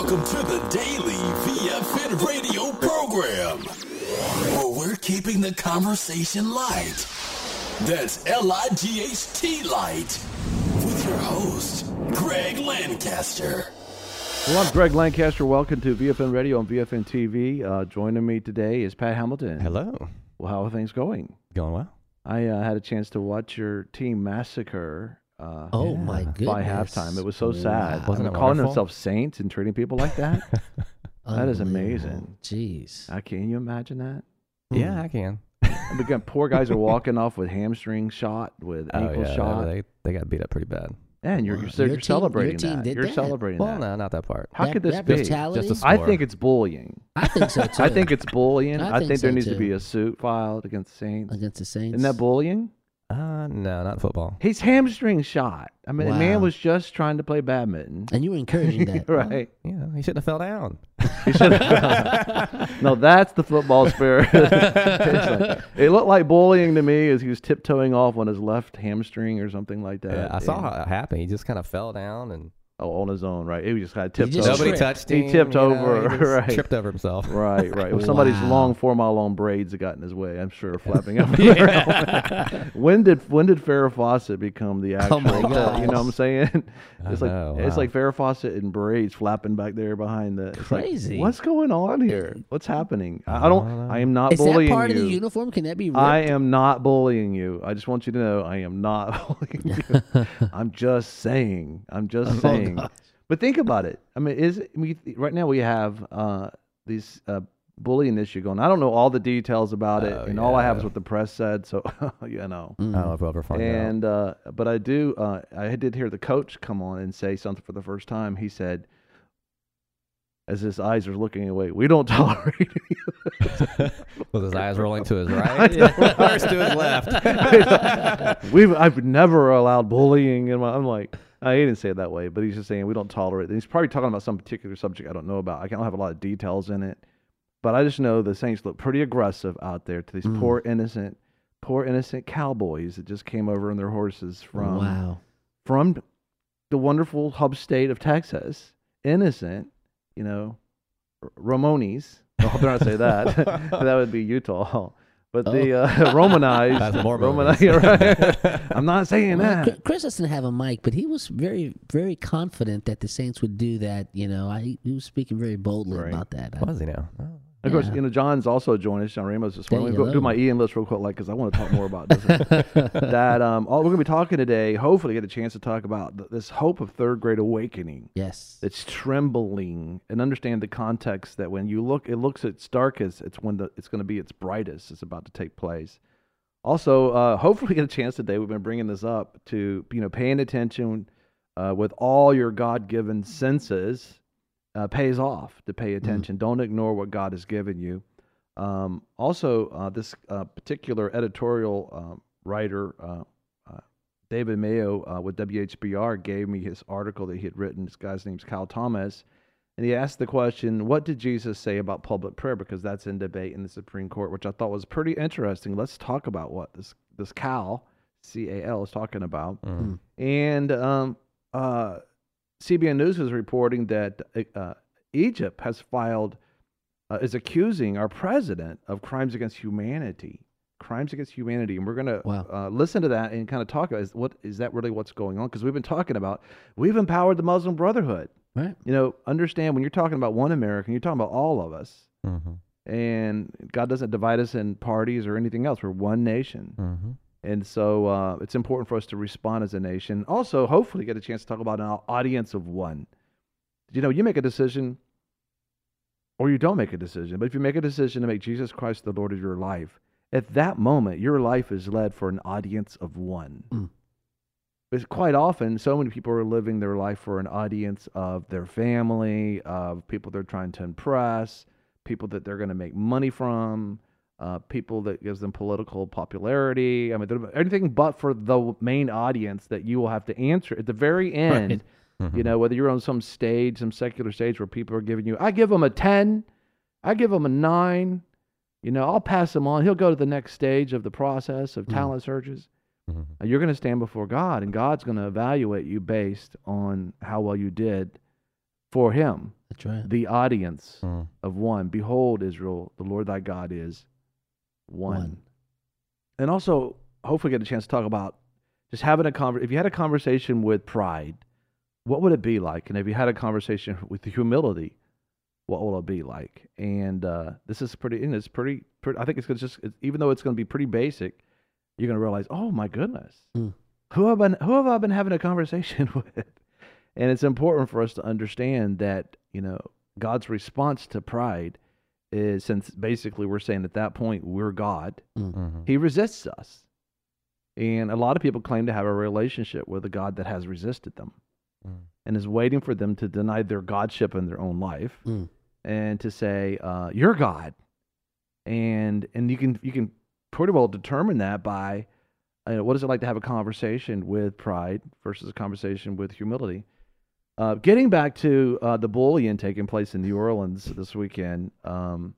Welcome to the daily VFN radio program, where we're keeping the conversation light. That's L-I-G-H-T light. With your host, Greg Lancaster. Well, I'm Greg Lancaster. Welcome to VFN Radio and VFN TV. Joining me today is Pat Hamilton. Hello. Well, how are things going? Going well. I had a chance to watch your team massacre. My goodness! By halftime, it was so sad. Wasn't it calling wonderful? themselves saints and treating people like that? That is amazing. Jeez. Can you imagine that? Yeah, I can. And again, poor guys are walking off with hamstring shot, with ankle shot. They got beat up pretty bad. And you're Your celebrating team that. did You're that? celebrating Well, that. no, not that part. How could this that be? brutality? Just a I score. think it's bullying. I think so too. I think it's bullying. I I think think there so, needs to too. be a suit filed against the Saints. Against the Saints. Isn't that bullying? No, not football. He's hamstring shot. I mean, the man Wow. was just trying to play badminton. And you were encouraging that. Right. Yeah, he shouldn't have fell down. He should have. No, that's the football spirit. It looked like bullying to me as he was tiptoeing off on his left hamstring or something like that. Yeah, I saw how it happened. He just kind of fell down and On his own, right? He was just kind of He tipped just over. nobody tripped. touched He him. tipped you know, over, he just right. tripped over himself. Right. It was somebody's Wow. long 4-mile-long braids that got in his way. I'm sure, flapping up around. When did Farrah Fawcett become the actual? my gosh. You know what I'm saying? It's like know, it's wow. like Farrah Fawcett in braids flapping back there behind the. It's Crazy. Like, what's going on here? What's happening? I don't. I am not Is that bullying part you. of the uniform? Can that be ripped? I am not bullying you. I just want you to know I am not bullying you. I'm just saying. gosh. But think about it. I mean, right now we have these bullying issue going. I don't know all the details about it, and all I have is what the press said. So you know. I don't know if we'll ever find out. And but I do. I did hear the coach come on and say something for the first time. He said, as his eyes are looking away, "We don't tolerate you." With his eyes rolling to his right, first to his left. I've never allowed bullying in my. I'm like, he didn't say it that way, but he's just saying we don't tolerate it. He's probably talking about some particular subject I don't know about. I don't have a lot of details in it, but I just know the Saints look pretty aggressive out there to these poor innocent cowboys that just came over on their horses from the wonderful hub state of Texas. Innocent, you know, Ramones. I better not say that. That would be Utah. But the Romanized. That's Romanized. Right. I'm not saying that. Chris doesn't have a mic, but he was very, very confident that the Saints would do that. You know, he was speaking very boldly Right. about that. Was he now? Oh. Of course, Yeah. you know, John's also joined us, John Ramos this morning. There Let me you go do go. my Ian list real quick, because I want to talk more about this. That we're going to be talking today, hopefully get a chance to talk about this hope of third grade awakening. Yes. It's trembling, and understand the context that when you look, it looks its darkest, it's when it's going to be its brightest. It's about to take place. Also, hopefully get a chance today. We've been bringing this up to, paying attention with all your God-given senses. Pays off to pay attention. Don't ignore what God has given you. Also, this particular editorial writer, David Mayo with WHBR, gave me his article that he had written. This guy's name's Cal Thomas. And he asked the question, what did Jesus say about public prayer? Because that's in debate in the Supreme Court, which I thought was pretty interesting. Let's talk about what this Cal, C-A-L, is talking about. And CBN News is reporting that Egypt has is accusing our president of crimes against humanity. Crimes against humanity. And we're going to listen to that and kind of talk about, is that really what's going on? Because we've been talking about, we've empowered the Muslim Brotherhood. Right. Understand when you're talking about one American, you're talking about all of us. Mm-hmm. And God doesn't divide us in parties or anything else. We're one nation. Mm-hmm. And so it's important for us to respond as a nation. Also, hopefully get a chance to talk about an audience of one. You make a decision or you don't make a decision. But if you make a decision to make Jesus Christ the Lord of your life, at that moment, your life is led for an audience of one. But quite often, so many people are living their life for an audience of their family, of people they're trying to impress, people that they're going to make money from, people that gives them political popularity. I mean, anything but for the main audience that you will have to answer at the very end. Right. Mm-hmm. Whether you're on some stage, some secular stage where people are giving you, I give them a 10, I give them a 9, I'll pass him on. He'll go to the next stage of the process of talent searches. Mm-hmm. You're going to stand before God, and God's going to evaluate you based on how well you did for him. That's right. the audience of one. Behold, Israel, the Lord thy God is one. And also, hopefully, get a chance to talk about just having a conversation. If you had a conversation with pride, what would it be like? And if you had a conversation with humility, what will it be like? And this is pretty. And it's pretty. I think it's even though it's going to be pretty basic, you're going to realize, oh my goodness, who have I been having a conversation with? And it's important for us to understand that God's response to pride is, since basically we're saying at that point we're God, He resists us, and a lot of people claim to have a relationship with a God that has resisted them. And is waiting for them to deny their godship in their own life, and to say, "You're God," and you can pretty well determine that by what is it like to have a conversation with pride versus a conversation with humility. Getting back to the bullying taking place in New Orleans this weekend, you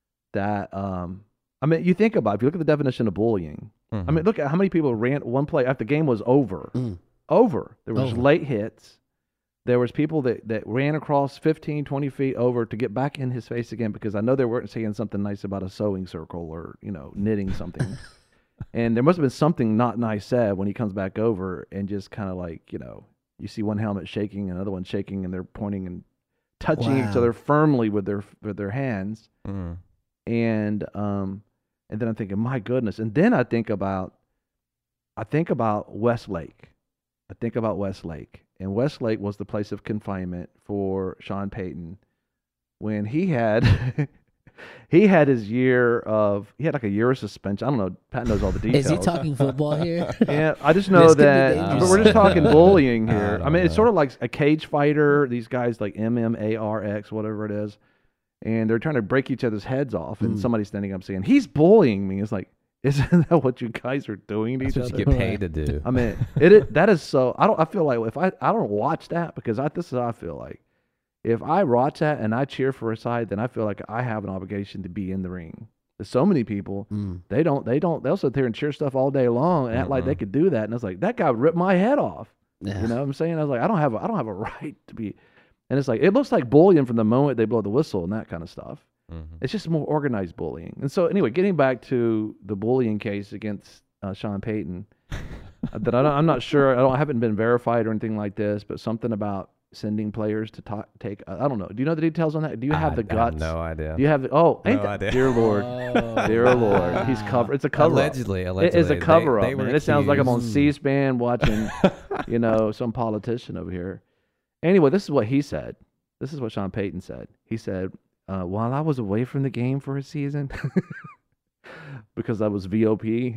think about it, if you look at the definition of bullying. I mean, look at how many people ran one play after the game was over. There was late hits. There was people that ran across 15, 20 feet over to get back in his face again, because I know they weren't saying something nice about a sewing circle or, knitting something. And there must have been something not nice said when he comes back over, and just kind of like, you see one helmet shaking, another one shaking, and they're pointing and touching each other firmly with their hands. And then I'm thinking, my goodness. And then I think about Westlake. And Westlake was the place of confinement for Sean Payton when he had his year of like a year of suspension. I don't know. Pat knows all the details. Is he talking football here? Yeah, I just know that we're just talking bullying here. I mean, it's sort of like a cage fighter. These guys like MMARX, whatever it is, and they're trying to break each other's heads off. And somebody's standing up saying, "He's bullying me." It's like, isn't that what you guys are doing to each other? That's what you get paid to do. I mean, that is so. I feel like if I don't watch that, because this is how I feel like. If I watch that and I cheer for a side, then I feel like I have an obligation to be in the ring. There's so many people, they'll sit there and cheer stuff all day long and act like they could do that. And it's like, that guy ripped my head off. Yeah. You know what I'm saying? I was like, I don't have a right to be. And it's like, it looks like bullying from the moment they blow the whistle and that kind of stuff. It's just more organized bullying. And so anyway, getting back to the bullying case against Sean Payton, that I'm not sure, I haven't been verified or anything like this, but something about sending players to take. I don't know. Do you know the details on that? Do you have the guts? I have no idea. Do you have the? Oh, ain't no that, idea. Dear Lord, dear Lord, he's cover. It's a cover. Allegedly. It's a cover up. Man. It sounds like I'm on accused. C-SPAN watching, some politician over here. Anyway, this is what he said. This is what Sean Payton said. He said, while I was away from the game for a season, because I was VOP.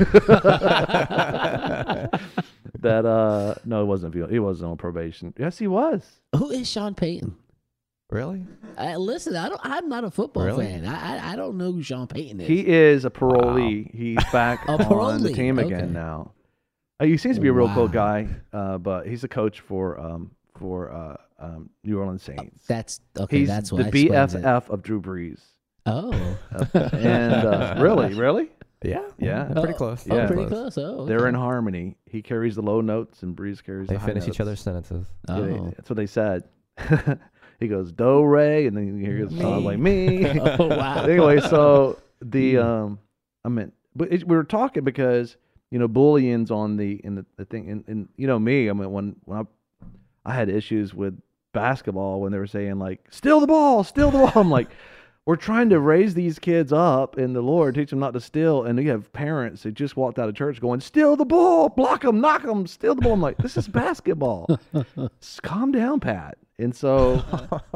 No, it wasn't VOP. He wasn't on probation. Yes, he was. Who is Sean Payton? Really? Listen, I'm not a football Really? fan. I don't know who Sean Payton is. He is a parolee. Wow. He's back on the parolee. team again Okay. now. He seems to be a real cool guy, but he's a coach for New Orleans Saints. That's okay. He's That's the what explains it. BFF of Drew Brees. Oh, And really? Yeah. Yeah. Pretty close. Yeah. pretty close. Oh, okay. They're in harmony. He carries the low notes and Brees carries They the high finish notes. each other's sentences. Yeah, Oh. that's what they said. He goes, do, re, and then you hear the song like me. Oh, wow. Anyway, so the we were talking because bullying's on the thing, and me. I mean, when I had issues with basketball when they were saying like steal the ball. I'm like, we're trying to raise these kids up in the Lord, teach them not to steal, and you have parents that just walked out of church going, steal the ball, block them, knock them, steal the ball. I'm like, this is basketball. Calm down, Pat. And so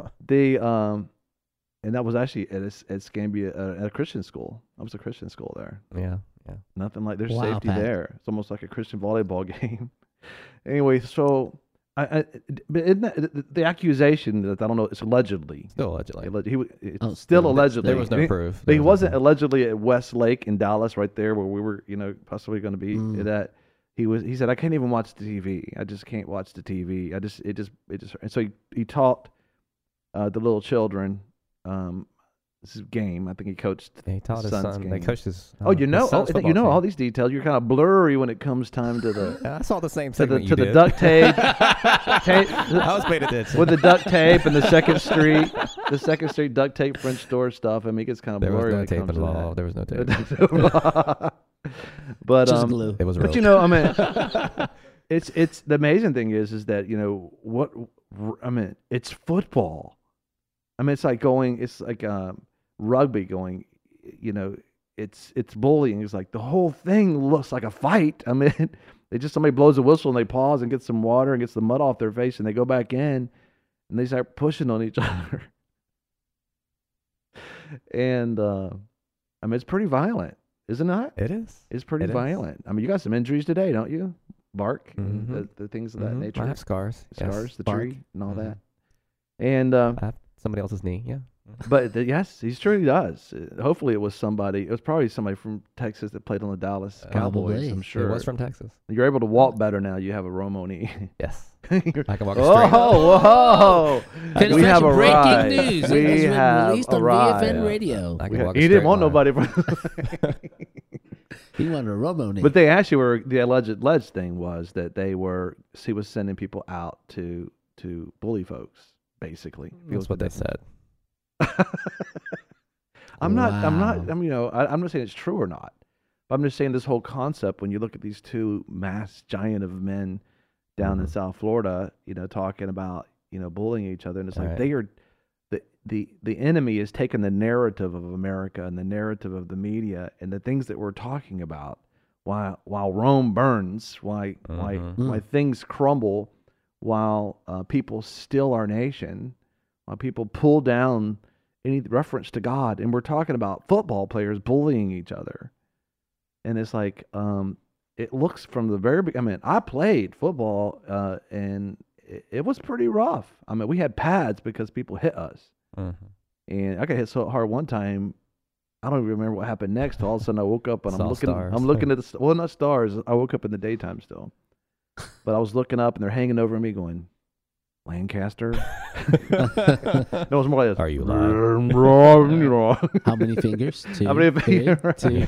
and that was actually at Scambia at a Christian school. I was a Christian school there. Yeah. Nothing like there's Wow, safety Pat. there. It's almost like a Christian volleyball game. Anyway, so but isn't that, the accusation that I don't know, it's allegedly. Still allegedly. It's Oh, still allegedly. There was no proof. But he wasn't allegedly at Westlake in Dallas, right there where we were, possibly going to be. That he said, I can't even watch the TV. I just can't watch the TV. And so he taught the little children his game. I think he coached. He taught his son's son. game. They coached his. Oh, you his know, son's football team. all these details. You're kind of blurry when it comes time to the Yeah, I saw the same to segment the you to the did. duct tape, I was paying attention. with the duct tape and the Second Street duct tape French door stuff. I mean, it gets kind of There was blurry no when it tape comes to involved. There was no tape. that. But Just glue. It was but rope. you know, I mean, it's the amazing thing is that you know what I mean. It's football. I mean, it's like rugby going. You know, it's bullying. It's like the whole thing looks like a fight. I mean, somebody blows a whistle and they pause and get some water and gets the mud off their face and they go back in and they start pushing on each other. And I mean, it's pretty violent, isn't it? It is. It's pretty It is. violent. I mean, you got some injuries today, don't you? Bark, and Mhm. the things of that Mhm. nature. I have scars. Yes. Scars, the Bark. tree, and all Mhm. that. And I have somebody else's knee. Yeah. but yes, he surely does. Hopefully, it was somebody. It was probably somebody from Texas that played on the Dallas Cowboys. Probably. I'm He sure. was from Texas. You're able to walk better now. You have a Romo knee. Yes. You're- I can walk straight. whoa! Finish We have a breaking ride. news. It We has been have released a on ride. VFN Radio. I can walk a He didn't straight want line. nobody. From He wanted a Romo name. But they actually were the alleged thing was that he was sending people out to bully folks, basically. That's what they said. I'm not. Wow. I'm you know. I'm not saying it's true or not. But I'm just saying this whole concept when you look at these two mass giant of men down in South Florida, you know, talking about bullying each other, and it's like Right. they are the enemy is taking the narrative of America and the narrative of the media and the things that we're talking about while Rome burns, why things crumble, while people steal our nation, while people pull down any reference to God, and we're talking about football players bullying each other, and it's like it looks from the very beginning. I mean, I played football and it was pretty rough. I mean, we had pads because people hit us. And I got hit so hard one time, I don't even remember what happened next. All of a sudden, I woke up and Saw stars. I'm looking at not stars. I woke up in the daytime still, but I was looking up and they're hanging over me, going, Lancaster. No, it was more like, Are you lying? How many fingers? Two. How many three, fingers? 2,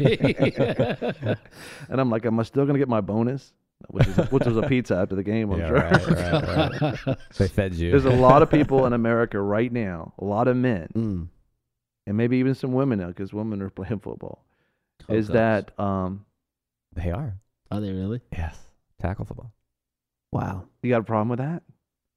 3. And I'm like, am I still gonna get my bonus? Which was a pizza after the game, I'm Yeah, sure. right. They fed you. There's a lot of people in America right now, a lot of men, Mm. and maybe even some women now, because women are playing football. Oh, is gosh. that They are. Are they really? Yes. Tackle football. Wow. you got a problem with that?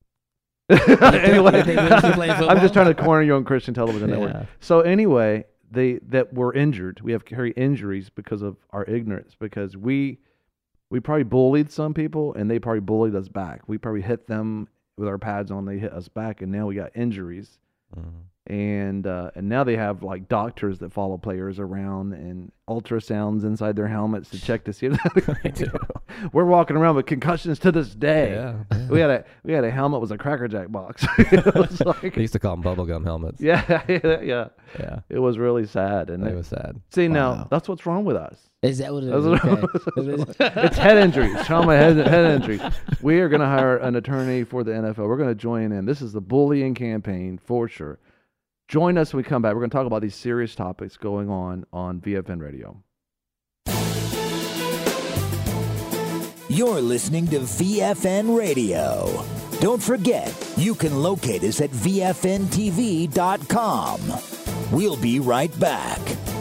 They Anyway, really play football? I'm just trying to corner you on Christian Television Network. Yeah. So anyway, that were injured. We have carry injuries because of our ignorance, because we probably bullied some people and they probably bullied us back. We probably hit them with our pads on, they hit us back, and now we got injuries. And now they have like doctors that follow players around and ultrasounds inside their helmets to check to see if we're walking around with concussions to this day. Yeah. We had a helmet with a Cracker Jack box. It was like, They used to call them bubblegum helmets. yeah. Yeah. It was really sad. And It was sad. see, Wow. now that's what's wrong with us. Is that what it That's is? what- It's head injuries, trauma head injury. We are going to hire an attorney for the NFL. We're going to join in. This is the bullying campaign for sure. Join us when we come back. We're going to talk about these serious topics going on VFN Radio. You're listening to VFN Radio. Don't forget, you can locate us at VFNTV.com. We'll be right back.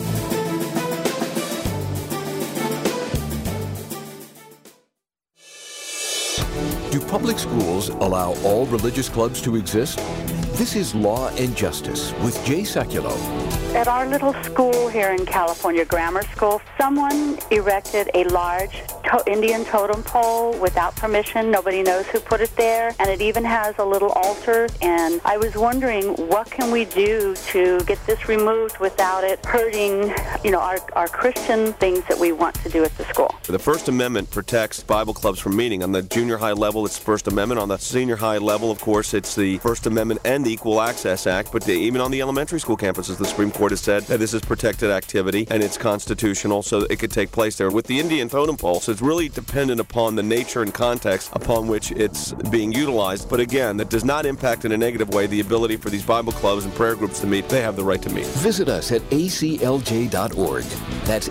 Do public schools allow all religious clubs to exist? This is Law and Justice with Jay Sekulow. At our little school here in California, Grammar School, someone erected a large Indian totem pole without permission. Nobody knows who put it there, and it even has a little altar. And I was wondering, what can we do to get this removed without it hurting, our Christian things that we want to do at the school? The First Amendment protects Bible clubs from meeting. On the junior high level, it's First Amendment. On the senior high level, of course, it's the First Amendment and the Equal Access Act. But even on the elementary school campuses, the Supreme Court Court has said that this is protected activity and it's constitutional, so it could take place there with the Indian totem pole. So it's really dependent upon the nature and context upon which it's being utilized. But again, that does not impact in a negative way the ability for these Bible clubs and prayer groups to meet. They have the right to meet. Visit us at aclj.org. That's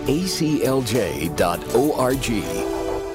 aclj.org.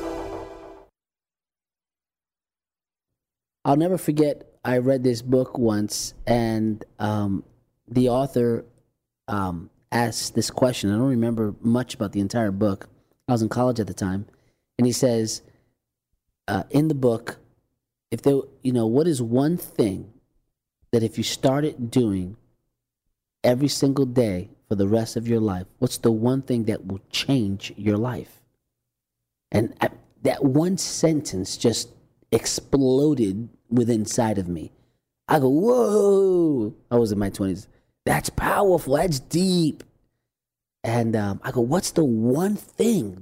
I'll never forget, I read this book once, and the author asked this question. I don't remember much about the entire book. I was in college at the time. And he says, in the book, if there, what is one thing that if you started doing every single day for the rest of your life, what's the one thing that will change your life? And that one sentence just exploded within inside of me. I go, whoa. I was in my 20s. That's powerful. That's deep. And I go, what's the one thing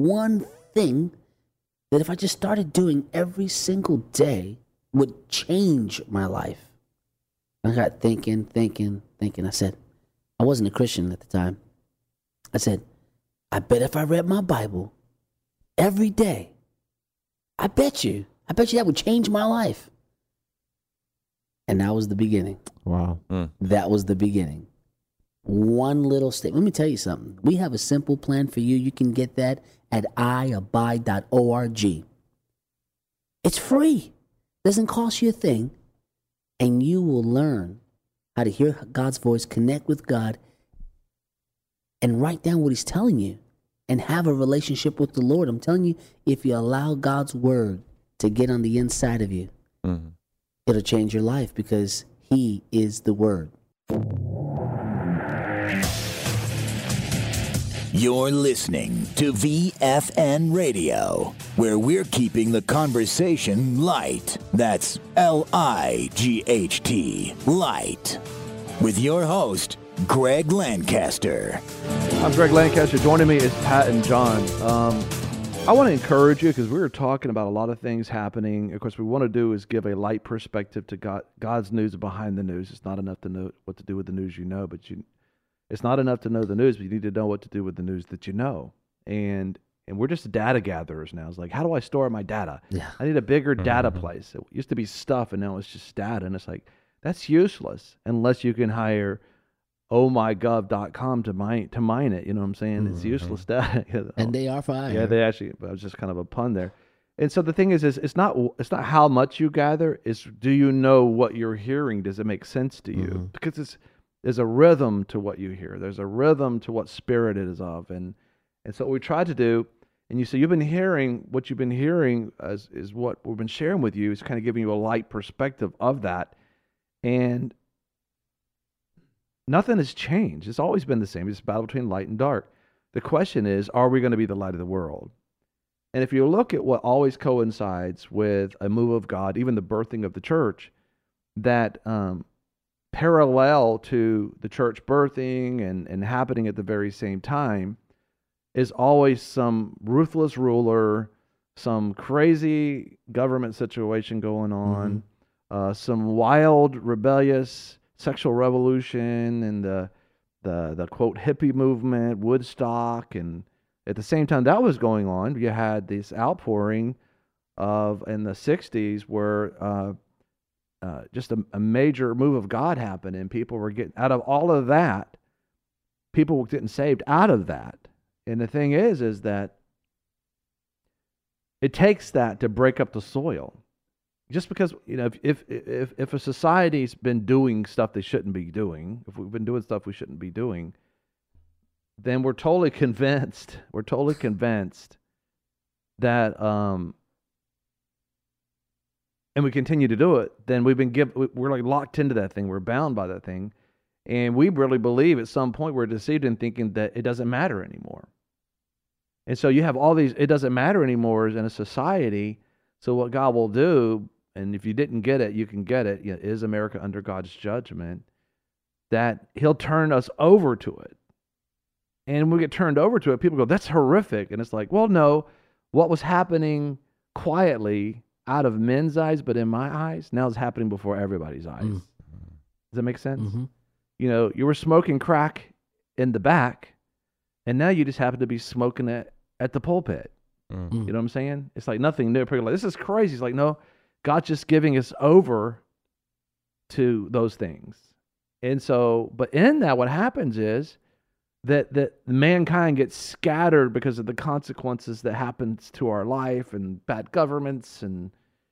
that if I just started doing every single day would change my life? I got thinking. I said, I wasn't a Christian at the time. I said, I bet if I read my Bible every day, I bet you that would change my life. And that was the beginning. Wow. That was the beginning. One little statement. Let me tell you something. We have a simple plan for you. You can get that at iabide.org. It's free. Doesn't cost you a thing. And you will learn how to hear God's voice, connect with God, and write down what he's telling you and have a relationship with the Lord. I'm telling you, if you allow God's word to get on the inside of you, it'll change your life because he is the word. You're listening to VFN Radio, where we're keeping the conversation light. That's L-I-G-H-T, light. With your host, Greg Lancaster. I'm Greg Lancaster. Joining me is Pat and John. I want to encourage you because we were talking about a lot of things happening. Of course, what we want to do is give a light perspective to God's news behind the news. It's not enough to know what to do with the news but it's not enough to know the news, but you need to know what to do with the news that you know. And we're just data gatherers now. It's like, how do I store my data? Yeah. I need a bigger data place. It used to be stuff, and now it's just data. And it's like, that's useless unless you can hire ohmygov.com to mine it. You know what I'm saying? It's useless data. And they are fine. Yeah, they actually. But it was just kind of a pun there. And so the thing is it's not how much you gather. It's do you know what you're hearing? Does it make sense to you? Because there's a rhythm to what you hear. There's a rhythm to what spirit it is of. And so what we try to do, and you say you've been hearing what you've been hearing is what we've been sharing with you. Is kind of giving you a light perspective of that. And nothing has changed. It's always been the same. It's a battle between light and dark. The question is, are we going to be the light of the world? And if you look at what always coincides with a move of God, even the birthing of the church, that parallel to the church birthing and happening at the very same time is always some ruthless ruler, some crazy government situation going on, some wild, rebellious sexual revolution and the quote hippie movement, Woodstock, and at the same time that was going on, you had this outpouring of in the 60s where just a major move of God happened, and people were getting out of all of that. People were getting saved out of that, and the thing is that it takes that to break up the soil. Just because, if a society's been doing stuff they shouldn't be doing, if we've been doing stuff we shouldn't be doing, then we're totally convinced that, and we continue to do it, then we're like locked into that thing. We're bound by that thing. And we really believe at some point we're deceived in thinking that it doesn't matter anymore. And so you have all these, it doesn't matter anymore in a society. So what God will do, and if you didn't get it, you can get it. Is America under God's judgment? That he'll turn us over to it. And when we get turned over to it, people go, that's horrific. And it's like, well, no, what was happening quietly out of men's eyes, but in my eyes, now it's happening before everybody's eyes. Does that make sense? You were smoking crack in the back, and now you just happen to be smoking it at the pulpit. You know what I'm saying? It's like nothing new. People are like, this is crazy. It's like, no, God's just giving us over to those things. And so, but in that, what happens is that mankind gets scattered because of the consequences that happens to our life and bad governments and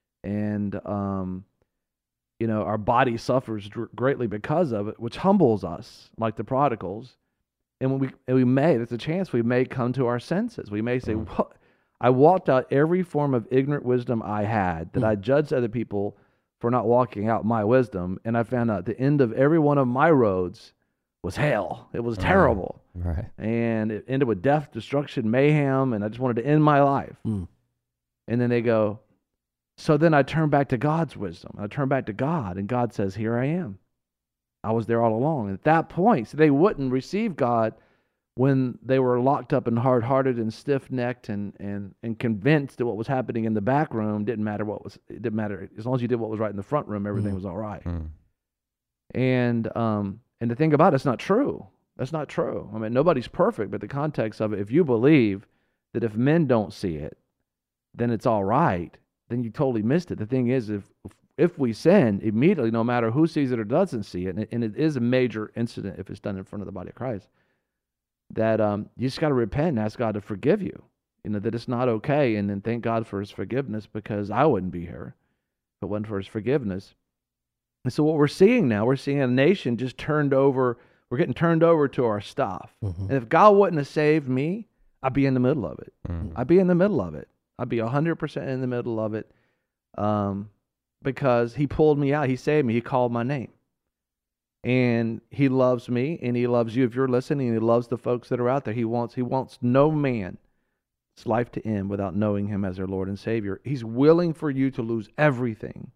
our body suffers greatly because of it, which humbles us like the prodigals. And when there's a chance we may come to our senses. We may say, what? I walked out every form of ignorant wisdom I had, that I judged other people for not walking out my wisdom, and I found out the end of every one of my roads was hell. It was terrible. Right. And it ended with death, destruction, mayhem, and I just wanted to end my life. And then they go, so then I turn back to God's wisdom. I turn back to God, and God says, here I am. I was there all along. And at that point, so they wouldn't receive God when they were locked up and hard-hearted and stiff-necked and convinced that what was happening in the back room it didn't matter as long as you did what was right in the front room, everything was all right. And the thing about it's not true. That's not true. I mean, nobody's perfect, but the context of it, if you believe that if men don't see it, then it's all right, then you totally missed it. The thing is, if we sin immediately, no matter who sees it or doesn't see it, and it is a major incident if it's done in front of the body of Christ, that you just got to repent and ask God to forgive you. That it's not okay, and then thank God for his forgiveness, because I wouldn't be here if it wasn't for his forgiveness. And so what we're seeing now, we're seeing a nation just turned over. We're getting turned over to our stuff. And if God wouldn't have saved me, I'd be in the middle of it. I'd be in the middle of it. I'd be 100% in the middle of it, because he pulled me out. He saved me. He called my name. And he loves me, and he loves you if you're listening, and he loves the folks that are out there. He wants no man's life to end without knowing him as their Lord and Savior. He's willing for you to lose everything,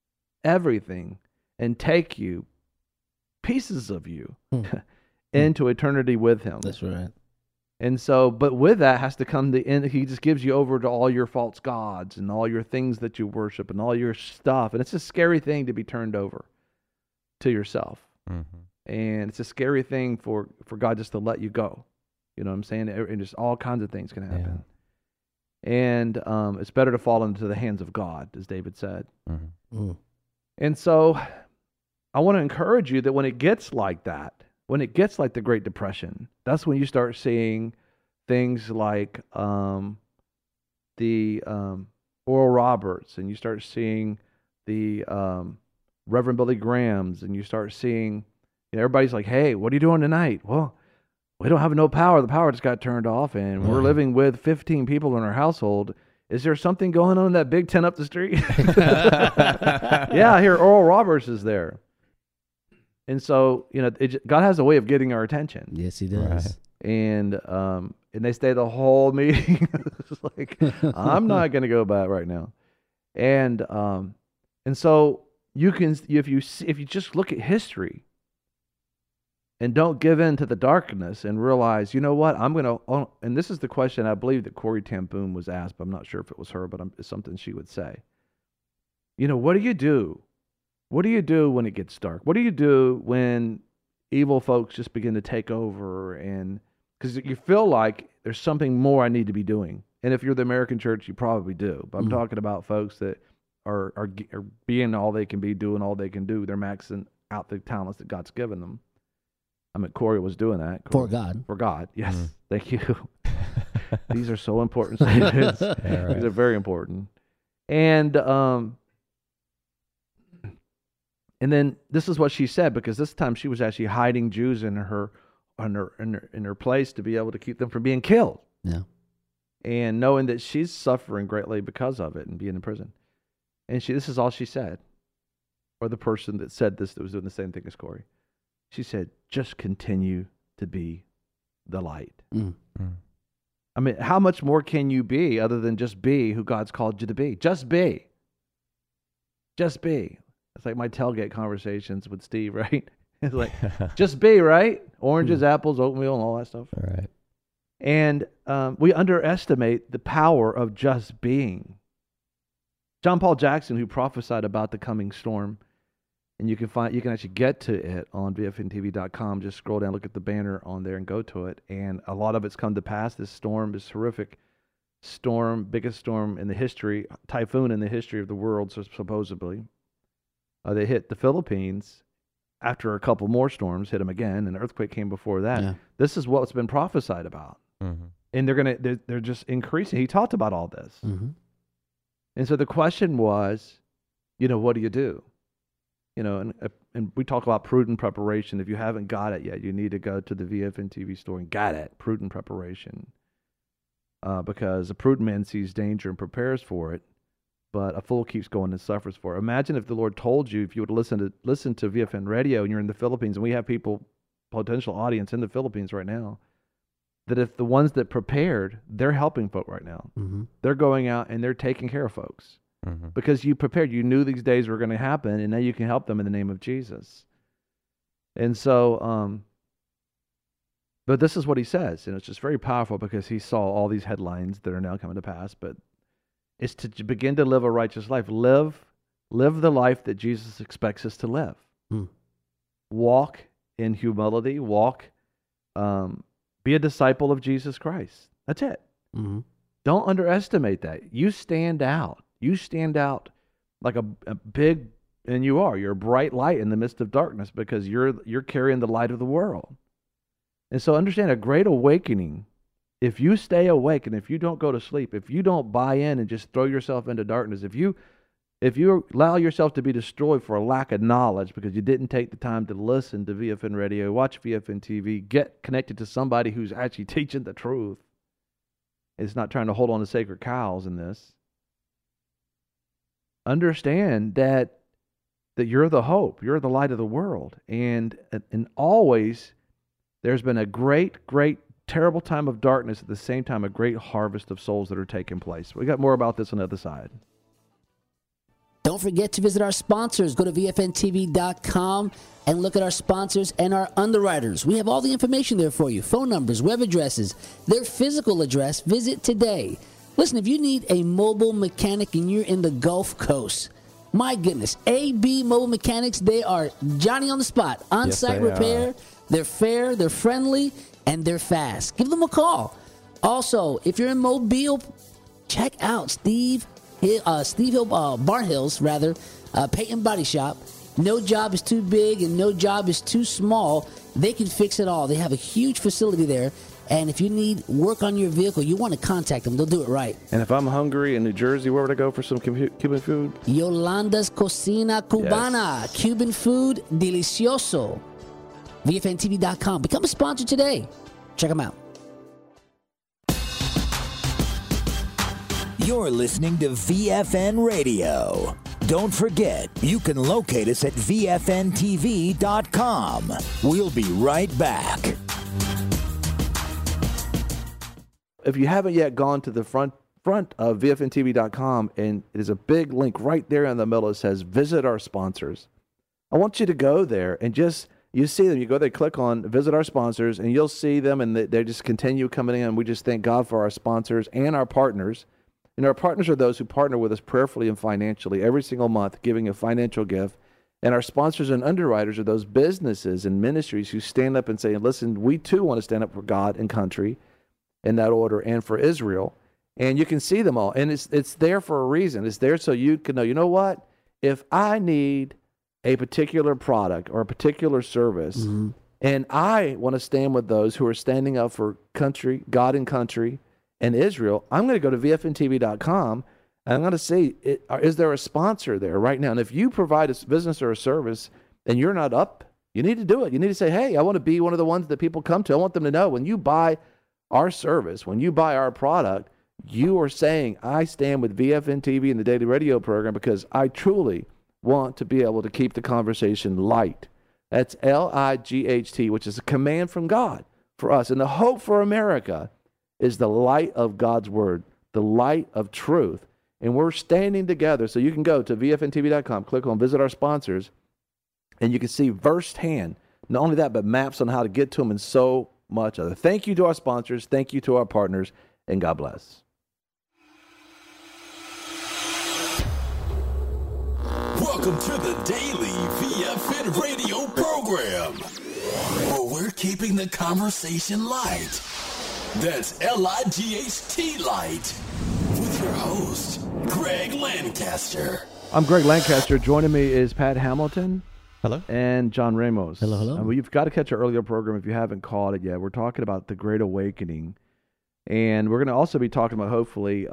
and take you, pieces of you, into eternity with him. That's right. And so, but with that has to come the end. He just gives you over to all your false gods and all your things that you worship and all your stuff. And it's a scary thing to be turned over to yourself. And it's a scary thing for God just to let you go. You know what I'm saying? And just all kinds of things can happen. Yeah. And it's better to fall into the hands of God, as David said. And so I want to encourage you that when it gets like that, when it gets like the Great Depression, that's when you start seeing things like the Oral Roberts, and you start seeing the Reverend Billy Graham's, and you start seeing, everybody's like, hey, what are you doing tonight? Well, we don't have no power. The power just got turned off, and we're living with 15 people in our household. Is there something going on in that big tent up the street? Yeah, I hear Oral Roberts is there. And so, God has a way of getting our attention. Yes, he does. Right. And they stay the whole meeting. It's like, I'm not going to go back right now. And so you can, if you just look at history and don't give in to the darkness and realize, you know what, I'm going to, and this is the question I believe that Corey Tampoon was asked, but I'm not sure if it was her, but it's something she would say. What do you do? What do you do when it gets dark? What do you do when evil folks just begin to take over? And because you feel like there's something more I need to be doing. And if you're the American church, you probably do. But I'm talking about folks that are being all they can be, doing all they can do. They're maxing out the talents that God's given them. I mean, Corey was doing that. For God. For God, yes. Thank you. These are so important statements. Yeah, right. These are very important. And then this is what she said, because this time she was actually hiding Jews in her place to be able to keep them from being killed. Yeah. And knowing that she's suffering greatly because of it and being in prison. And this is all she said. Or the person that said this that was doing the same thing as Corey. She said, just continue to be the light. I mean, how much more can you be other than just be who God's called you to be? Just be. Just be. It's like my tailgate conversations with Steve, right? It's like, just be, right? Oranges, apples, oatmeal, and all that stuff. All right. And we underestimate the power of just being. John Paul Jackson, who prophesied about the coming storm, And you can actually get to it on VFNTV.com. Just scroll down, look at the banner on there, and go to it. And a lot of it's come to pass. This storm, this horrific storm, biggest storm in the history, typhoon in the history of the world, supposedly. They hit the Philippines after a couple more storms hit them again, and an earthquake came before that. Yeah. This is what's been prophesied about. Mm-hmm. And they're just increasing. He talked about all this. Mm-hmm. And so the question was, what do you do? And we talk about prudent preparation. If you haven't got it yet, you need to go to the VFN TV store and get it. Prudent preparation. Because a prudent man sees danger and prepares for it, but a fool keeps going and suffers for it. Imagine if the Lord told you, if you would listen to VFN radio and you're in the Philippines, and we have potential audience in the Philippines right now, that if the ones that prepared, they're helping folk right now. Mm-hmm. They're going out and they're taking care of folks. Mm-hmm. Because you prepared, you knew these days were going to happen, and now you can help them in the name of Jesus. And so, but this is what he says, and it's just very powerful because he saw all these headlines that are now coming to pass, but it's to begin to live a righteous life. Live the life that Jesus expects us to live. Mm. Walk in humility, be a disciple of Jesus Christ. That's it. Mm-hmm. Don't underestimate that. You stand out. You stand out like a big, and you're a bright light in the midst of darkness because you're carrying the light of the world. And so understand a great awakening, if you stay awake and if you don't go to sleep, if you don't buy in and just throw yourself into darkness, if you allow yourself to be destroyed for a lack of knowledge because you didn't take the time to listen to VFN radio, watch VFN TV, get connected to somebody who's actually teaching the truth, it's not trying to hold on to sacred cows in this. Understand that you're the hope, you're the light of the world, and always there's been a great, terrible time of darkness, at the same time a great harvest of souls that are taking place. We got more about this on the other side. Don't forget to visit our sponsors. Go to VFNTV.com and look at our sponsors and our underwriters. We have all the information there for you. Phone numbers, web addresses, their physical address. Visit today. Listen, if you need a mobile mechanic and you're in the Gulf Coast, my goodness, AB Mobile Mechanics, they are Johnny on the spot, on-site repair. They're fair, they're friendly, and they're fast. Give them a call. Also, if you're in Mobile, check out Steve Hill, Barnhill's, Paint and Body Shop. No job is too big and no job is too small. They can fix it all. They have a huge facility there. And if you need work on your vehicle, you want to contact them. They'll do it right. And if I'm hungry in New Jersey, where would I go for some Cuban food? Yolanda's Cocina Cubana. Yes. Cuban food, delicioso. VFNTV.com. Become a sponsor today. Check them out. You're listening to VFN Radio. Don't forget, you can locate us at VFNTV.com. We'll be right back. If you haven't yet gone to the front of VFNTV.com, and there's a big link right there in the middle that says, visit our sponsors. I want you to go there and you see them. You go there, click on visit our sponsors, and you'll see them, and they just continue coming in. We just thank God for our sponsors and our partners. And our partners are those who partner with us prayerfully and financially every single month, giving a financial gift. And our sponsors and underwriters are those businesses and ministries who stand up and say, listen, we too want to stand up for God and country in that order, and for Israel. And you can see them all. And it's there for a reason. It's there so you can know, you know what? If I need a particular product or a particular service, mm-hmm. and I want to stand with those who are standing up for country, God and country, and Israel, I'm going to go to VFNTV.com, and I'm going to see, is there a sponsor there right now? And if you provide a business or a service and you're not up, you need to do it. You need to say, hey, I want to be one of the ones that people come to. I want them to know when you buy our service, when you buy our product, you are saying, I stand with VFN TV and the daily radio program because I truly want to be able to keep the conversation light. That's LIGHT, which is a command from God for us. And the hope for America is the light of God's word, the light of truth. And we're standing together. So you can go to VFNTV.com, click on visit our sponsors, and you can see firsthand, not only that, but maps on how to get to them and so much other. Thank you to our sponsors. Thank you to our partners, and God bless. Welcome to the daily VFN radio program, where we're keeping the conversation light. That's L-I-G-H-T light, with your host, Greg Lancaster. I'm Greg Lancaster. Joining me is Pat Hamilton. Hello. And John Ramos. Hello, hello. Well, you've got to catch our earlier program if you haven't caught it yet. We're talking about the Great Awakening. And we're going to also be talking about, hopefully,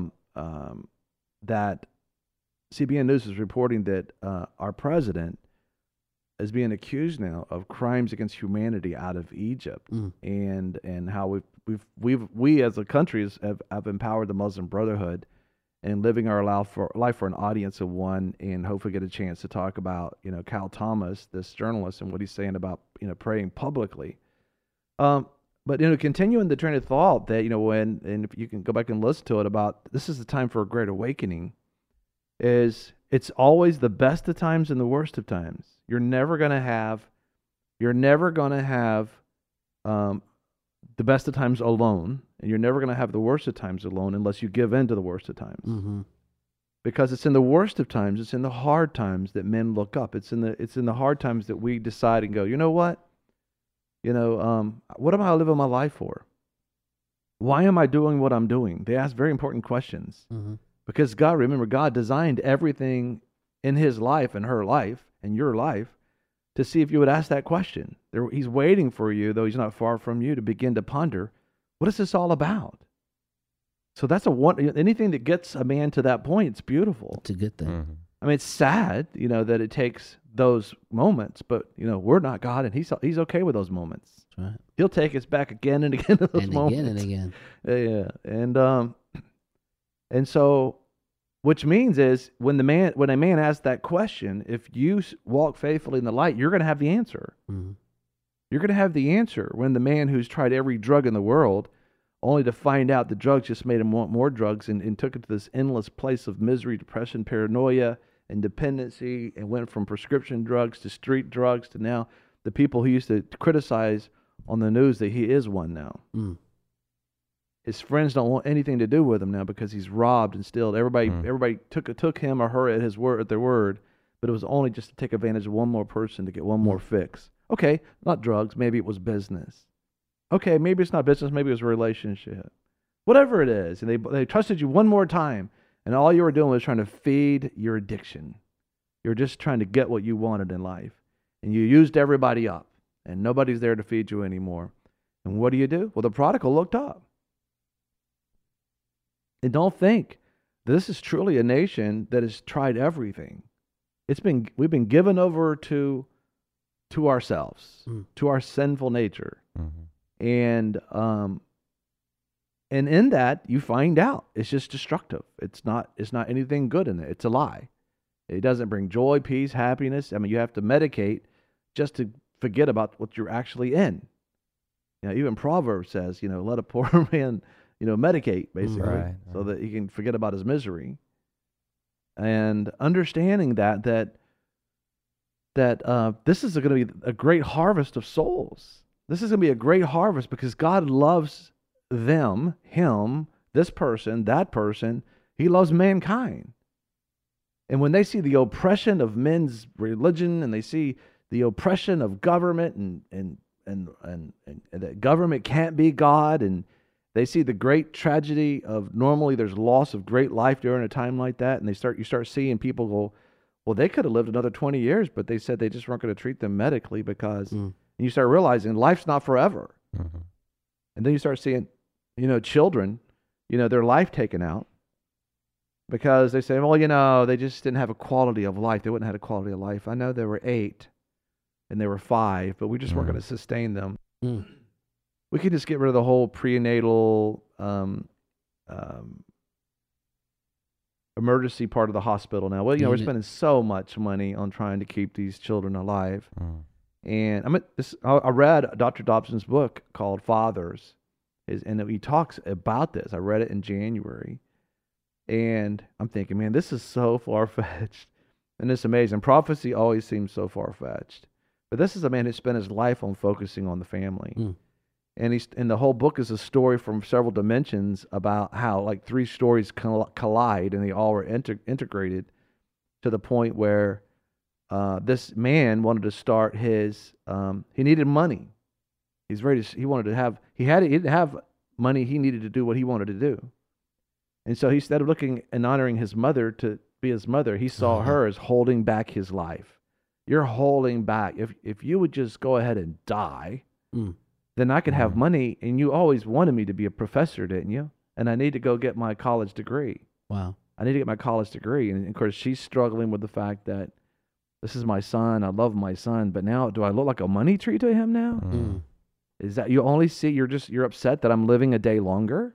that CBN News is reporting that our president is being accused now of crimes against humanity out of Egypt, and how we as a country have empowered the Muslim Brotherhood and living our life for an audience of one, and hopefully get a chance to talk about Cal Thomas, this journalist, and what he's saying about praying publicly. But continuing the train of thought that and if you can go back and listen to it about this is the time for a great awakening, is it's always the best of times and the worst of times. You're never gonna have the best of times alone, and you're never gonna have the worst of times alone unless you give in to the worst of times. Mm-hmm. Because it's in the worst of times, it's in the hard times that men look up. It's in the hard times that we decide and go, you know what? What am I living my life for? Why am I doing what I'm doing? They ask very important questions. Mm-hmm. Because God designed everything in his life and her life and your life to see if you would ask that question. He's waiting for you, though he's not far from you, to begin to ponder, what is this all about? So that's anything that gets a man to that point, it's beautiful. It's a good thing. Mm-hmm. I mean, it's sad, that it takes those moments, but we're not God, and he's okay with those moments. That's right. He'll take us back again and again to those and moments. Again and again. Yeah, and so, which means is when a man asks that question, if you walk faithfully in the light, you're going to have the answer. Mm-hmm. You're going to have the answer when the man who's tried every drug in the world, only to find out the drugs just made him want more drugs and took it to this endless place of misery, depression, paranoia, and dependency, and went from prescription drugs to street drugs to now the people he used to criticize on the news that he is one now. Mm. His friends don't want anything to do with him now because he's robbed and stealed. Everybody took him or her at their word, but it was only just to take advantage of one more person to get one more fix. Okay, not drugs. Maybe it was business. Okay, maybe it's not business. Maybe it was a relationship. Whatever it is, and they trusted you one more time, and all you were doing was trying to feed your addiction. You were just trying to get what you wanted in life, and you used everybody up, and nobody's there to feed you anymore. And what do? Well, the prodigal looked up. And don't think this is truly a nation that has tried everything. We've been given over to ourselves, to our sinful nature. Mm-hmm. And in that you find out it's just destructive. It's not anything good in it. It's a lie. It doesn't bring joy, peace, happiness. I mean, you have to medicate just to forget about what you're actually in. Even Proverbs says, let a poor man medicate, basically, right. So that he can forget about his misery. And understanding that this is going to be a great harvest of souls. This is going to be a great harvest because God loves them, him, this person, that person. He loves mankind. And when they see the oppression of men's religion, and they see the oppression of government, and that government can't be God, and they see the great tragedy of normally there's loss of great life during a time like that, and you start seeing people go, well, they could have lived another 20 years, but they said they just weren't going to treat them medically because, and you start realizing life's not forever. Mm-hmm. And then you start seeing, children, their life taken out because they say, well, they just didn't have a quality of life. They wouldn't have had a quality of life. I know there were 8 and there were 5, but we just weren't going to sustain them. Mm. We could just get rid of the whole prenatal emergency part of the hospital now. Well, we're spending so much money on trying to keep these children alive. Mm. And I read Dr. Dobson's book called Fathers, and he talks about this. I read it in January, and I'm thinking, man, this is so far-fetched, and it's amazing. Prophecy always seems so far-fetched, but this is a man who spent his life on focusing on the family. Mm. And the whole book is a story from several dimensions about how 3 stories collide and they all are integrated. to the point where this man wanted to start his. He needed money. He's ready. He wanted to have. He didn't have money. He needed to do what he wanted to do, and so instead of looking and honoring his mother to be his mother, he saw her as holding back his life. You're holding back. If you would just go ahead and die, then I could have money. And you always wanted me to be a professor, didn't you? And I need to go get my college degree. Wow. I need to get my college degree. And of course, she's struggling with the fact that this is my son. I love my son. But now, do I look like a money tree to him now? Is that you only see, you're upset that I'm living a day longer?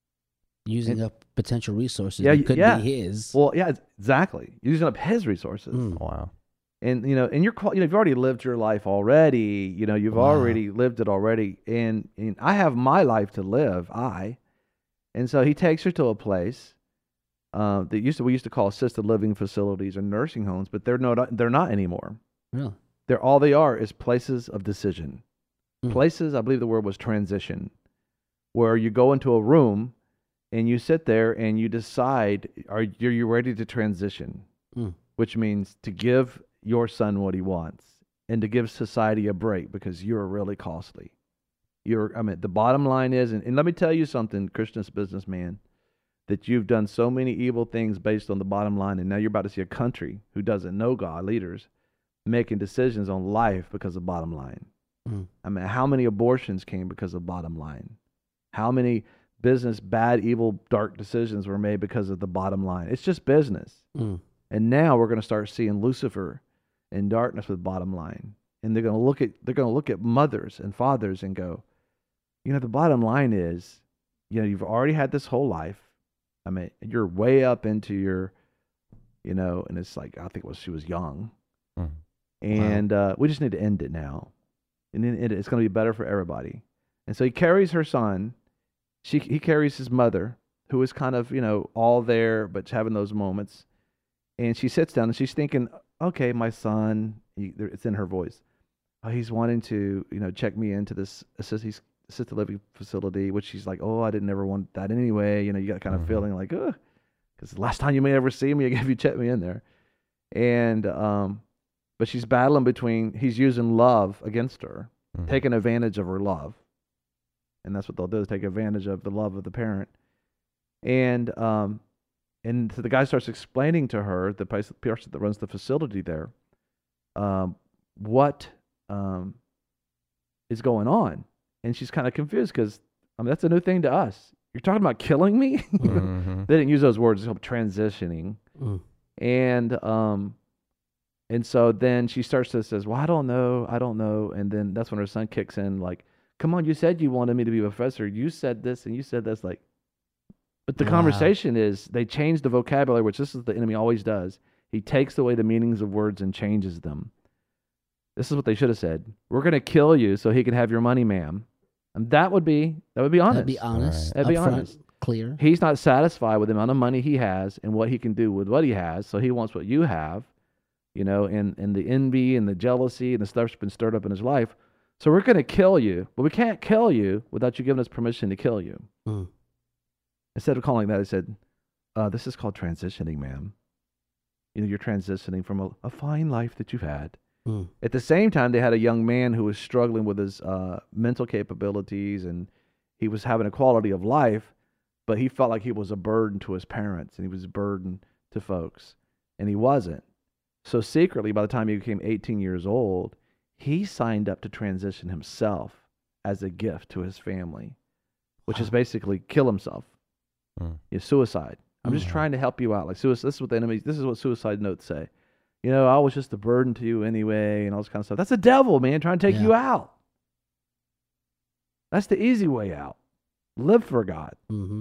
Using up potential resources that could be his. Well, yeah, exactly. Using up his resources. Wow. And, and you've already lived your life already. You've already lived it already. And I have my life to live. And so he takes her to a place that we used to call assisted living facilities or nursing homes, but they're not anymore. Really? All they are is places of decision. Places, I believe the word was transition, where you go into a room and you sit there and you decide, are you ready to transition? Which means to give your son what he wants and to give society a break because you're really costly. The bottom line is, and let me tell you something, Christian businessman, that you've done so many evil things based on the bottom line, and now you're about to see a country who doesn't know God, leaders, making decisions on life because of bottom line. How many abortions came because of bottom line? How many business, bad, evil, dark decisions were made because of the bottom line? It's just business. And now we're going to start seeing Lucifer in darkness with bottom line. And they're going to look at mothers and fathers and go, the bottom line is, you've already had this whole life. You're way up into your, and it's like, I think she was young. And we just need to end it now. And then it's going to be better for everybody. And so he carries her son. He carries his mother, who is kind of, all there, but having those moments. And she sits down and she's thinking, okay, my son, it's in her voice. He's wanting to, check me into this assisted living facility, which she's like, I didn't ever want that anyway. You got kind of feeling like, because the last time you may ever see me, if you check me in there. And, but she's battling between, he's using love against her, taking advantage of her love. And that's what they'll do, is take advantage of the love of the parent. And so the guy starts explaining to her, the person that runs the facility there, what is going on. And she's kind of confused because that's a new thing to us. You're talking about killing me? They didn't use those words, transitioning. And so then she starts to says, well, I don't know. And then that's when her son kicks in, like, come on, you said you wanted me to be a professor. You said this and you said this. Like, but the conversation is they change the vocabulary, which this is the enemy always does. He takes away the meanings of words and changes them. This is what they should have said. We're going to kill you so he can have your money, ma'am. And that would be honest. That'd be honest. That'd be honest. Clear. He's not satisfied with the amount of money he has and what he can do with what he has, so he wants what you have, and the envy and the jealousy and the stuff that's been stirred up in his life. So we're going to kill you, but we can't kill you without you giving us permission to kill you. Instead of calling that, I said, this is called transitioning, ma'am. You're transitioning from a fine life that you've had. At the same time, they had a young man who was struggling with his mental capabilities, and he was having a quality of life, but he felt like he was a burden to his parents, and he was a burden to folks, and he wasn't. So secretly, by the time he became 18 years old, he signed up to transition himself as a gift to his family, which is basically kill himself. Suicide. I'm just trying to help you out. Like suicide. This is what suicide notes say. I was just a burden to you anyway, and all this kind of stuff. That's the devil, man, trying to take you out. That's the easy way out. Live for God.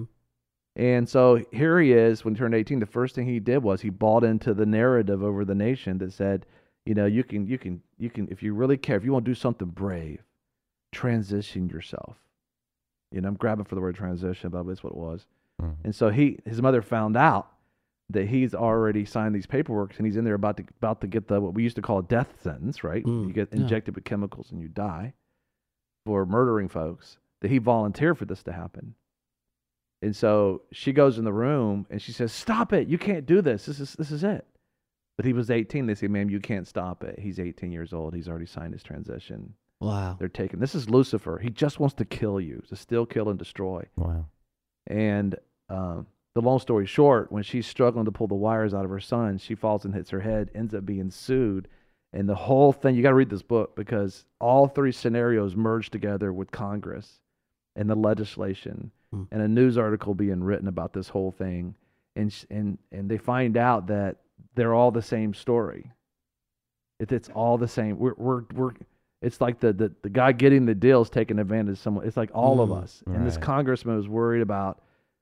And so here he is. When he turned 18, the first thing he did was he bought into the narrative over the nation that said, you can, if you really care, if you want to do something brave, transition yourself. I'm grabbing for the word transition, but that's what it was. And so his mother found out that he's already signed these paperwork, and he's in there about to get what we used to call a death sentence, right? You get injected with chemicals and you die for murdering folks. That he volunteered for this to happen. And so she goes in the room and she says, "Stop it! You can't do this. This is it." But he was 18. They say, ma'am, you can't stop it. He's 18 years old. He's already signed his transition. Wow. They're taking, this is Lucifer. He just wants to kill you, to steal, kill, and destroy. Wow. And the long story short, when she's struggling to pull the wires out of her son, she falls and hits her head, ends up being sued. And the whole thing, you got to read this book because all three scenarios merge together with Congress and the legislation and a news article being written about this whole thing. And they find out that they're all the same story. It's all the same. It's like the guy getting the deal is taking advantage of someone. It's like all of us. And this congressman was worried about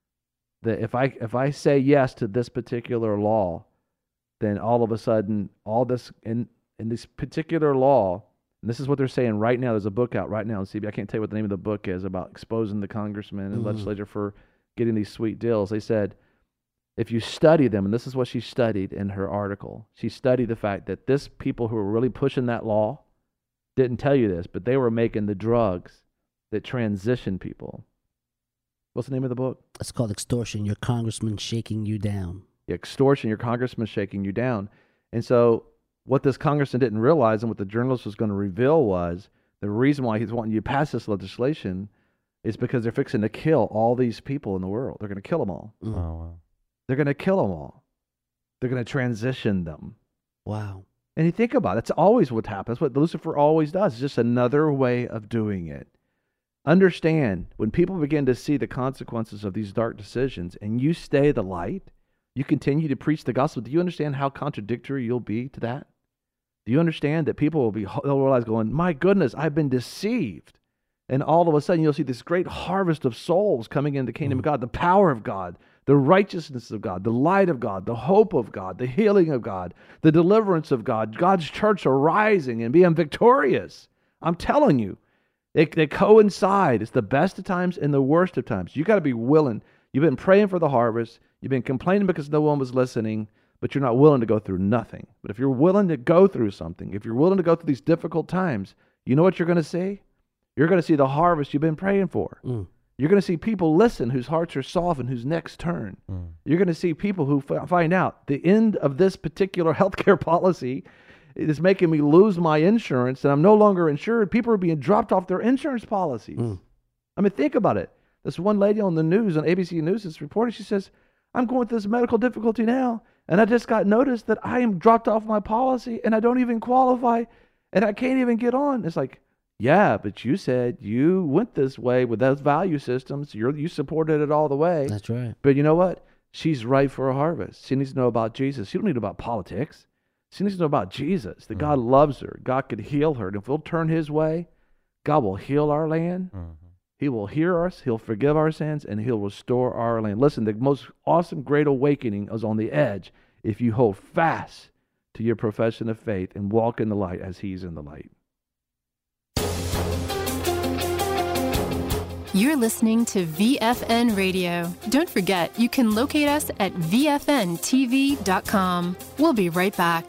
that if I say yes to this particular law, then all of a sudden all this in this particular law, and this is what they're saying right now. There's a book out right now on CB. I can't tell you what the name of the book is about exposing the congressman and legislature for getting these sweet deals. They said, if you study them, and this is what she studied in her article, she studied the fact that this people who were really pushing that law didn't tell you this, but they were making the drugs that transition people. What's the name of the book? It's called Extortion. Your congressman shaking you down. Extortion. Your congressman shaking you down. And so what this congressman didn't realize and what the journalist was going to reveal was the reason why he's wanting you to pass this legislation is because they're fixing to kill all these people in the world. They're going to kill them all. Oh, wow. They're going to kill them all. They're going to transition them. Wow. And you think about it, that's always what happens. What Lucifer always does. It's just another way of doing it. Understand, when people begin to see the consequences of these dark decisions and you stay the light, you continue to preach the gospel, do you understand how contradictory you'll be to that? Do you understand that people they'll realize going, my goodness, I've been deceived. And all of a sudden you'll see this great harvest of souls coming into the kingdom of God, the power of God, the righteousness of God, the light of God, the hope of God, the healing of God, the deliverance of God, God's church arising and being victorious. I'm telling you, they coincide. It's the best of times and the worst of times. You got to be willing. You've been praying for the harvest. You've been complaining because no one was listening, but you're not willing to go through nothing. But if you're willing to go through something, if you're willing to go through these difficult times, you know what you're going to see? You're going to see the harvest you've been praying for. You're going to see people listen whose hearts are softened, whose necks turn. You're going to see people who find out the end of this particular healthcare policy is making me lose my insurance and I'm no longer insured. People are being dropped off their insurance policies. I mean, think about it. This one lady on the news, on ABC News, is reporting, she says, I'm going through this medical difficulty now, and I just got notice that I am dropped off my policy and I don't even qualify and I can't even get on. It's like, yeah, but you said you went this way with those value systems. You supported it all the way. That's right. But you know what? She's ripe for a harvest. She needs to know about Jesus. She don't need to know about politics. She needs to know about Jesus, that God loves her. God could heal her. And if we'll turn his way, God will heal our land. He will hear us. He'll forgive our sins, and he'll restore our land. Listen, the most awesome, great awakening is on the edge if you hold fast to your profession of faith and walk in the light as he's in the light. You're listening to VFN Radio. Don't forget, you can locate us at VFNTV.com. We'll be right back.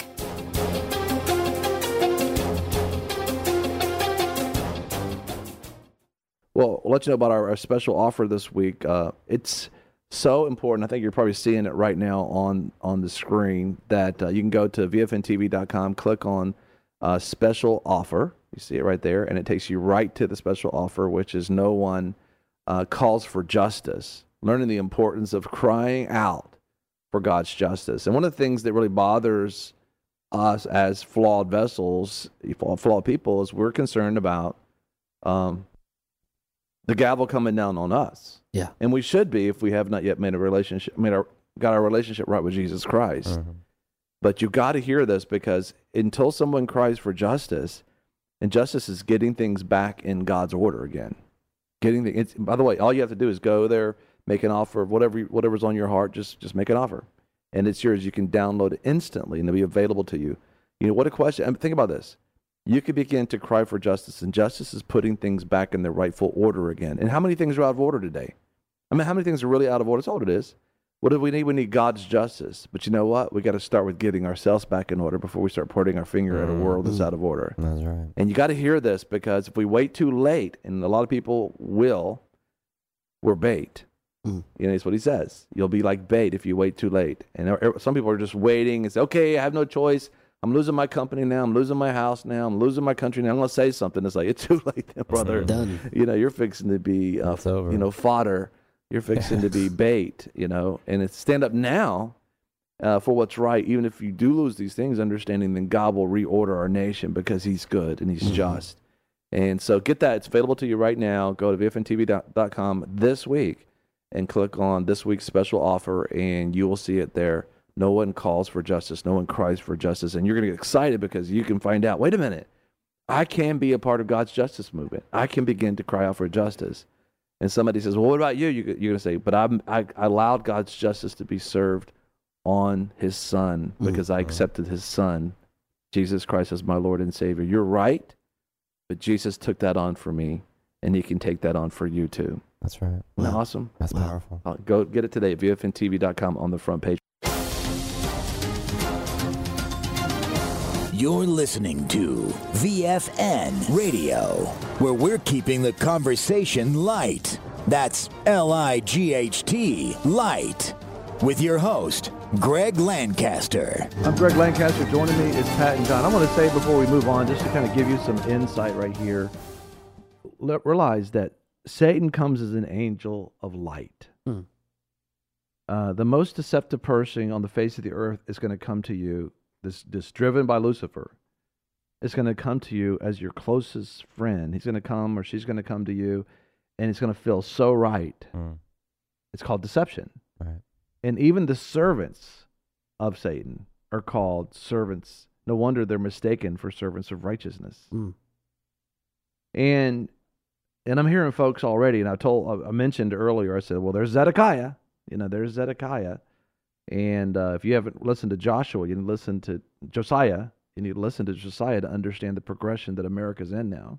Well, I'll let you know about our special offer this week. It's so important. I think you're probably seeing it right now on the screen that you can go to VFNTV.com, click on special offer. You see it right there, and it takes you right to the special offer, which is No One Calls for Justice, learning the importance of crying out for God's justice. And one of the things that really bothers us as flawed vessels, flawed people, is we're concerned about the gavel coming down on us. Yeah. And we should be if we have not yet got our relationship right with Jesus Christ. But you got to hear this, because until someone cries for justice, and justice is getting things back in God's order again. By the way, all you have to do is go there, make an offer of whatever's on your heart. Just make an offer, and it's yours. You can download it instantly, and it'll be available to you. You know what a question? Think about this. You could begin to cry for justice, and justice is putting things back in their rightful order again. And how many things are out of order today? I mean, how many things are really out of order? That's all it is. What do we need? We need God's justice. But you know what? We got to start with getting ourselves back in order before we start pointing our finger at a world that's out of order. That's right. And you got to hear this, because if we wait too late, and a lot of people will, we're bait. That's what he says. You'll be like bait if you wait too late. And some people are just waiting and say, okay, I have no choice. I'm losing my company now. I'm losing my house now. I'm losing my country now. I'm going to say something. It's like, it's too late then, brother. Done. You're fixing to be, fodder. You're fixing to be bait, and it's stand up now for what's right. Even if you do lose these things, understanding then God will reorder our nation because he's good and he's just. And so get that. It's available to you right now. Go to vfntv.com this week and click on this week's special offer, and you will see it there. No one calls for justice. No one cries for justice. And you're going to get excited because you can find out, wait a minute, I can be a part of God's justice movement. I can begin to cry out for justice. And somebody says, well, what about you? You're going to say, but I allowed God's justice to be served on his son because I accepted his son, Jesus Christ, as my Lord and Savior. You're right, but Jesus took that on for me, and he can take that on for you too. That's right. Isn't that awesome? That's powerful. Go get it today at vfntv.com on the front page. You're listening to VFN Radio, where we're keeping the conversation light. That's LIGHT, light. With your host, Greg Lancaster. I'm Greg Lancaster. Joining me is Pat and John. I want to say before we move on, just to kind of give you some insight right here, realize that Satan comes as an angel of light. The most deceptive person on the face of the earth is going to come to you. This driven by Lucifer is going to come to you as your closest friend. He's going to come, or she's going to come to you, and it's going to feel so right. It's called deception. Right. And even the servants of Satan are called servants. No wonder they're mistaken for servants of righteousness. And I'm hearing folks already, and I mentioned earlier, I said, well, there's Zedekiah. There's Zedekiah. And if you haven't listened to Joshua, you need to listen to Josiah. You need to listen to Josiah to understand the progression that America's in now.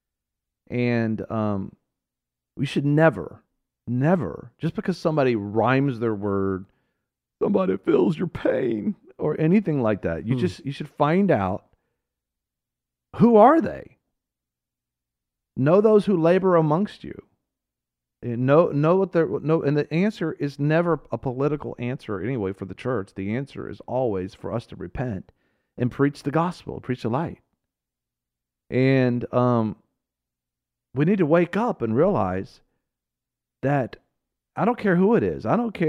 And we should never, just because somebody rhymes their word, somebody feels your pain, or anything like that, you should find out, who are they? Know those who labor amongst you. Know what they're and the answer is never a political answer anyway for the church. The answer is always for us to repent and preach the gospel, preach the light. And we need to wake up and realize that I don't care who it is.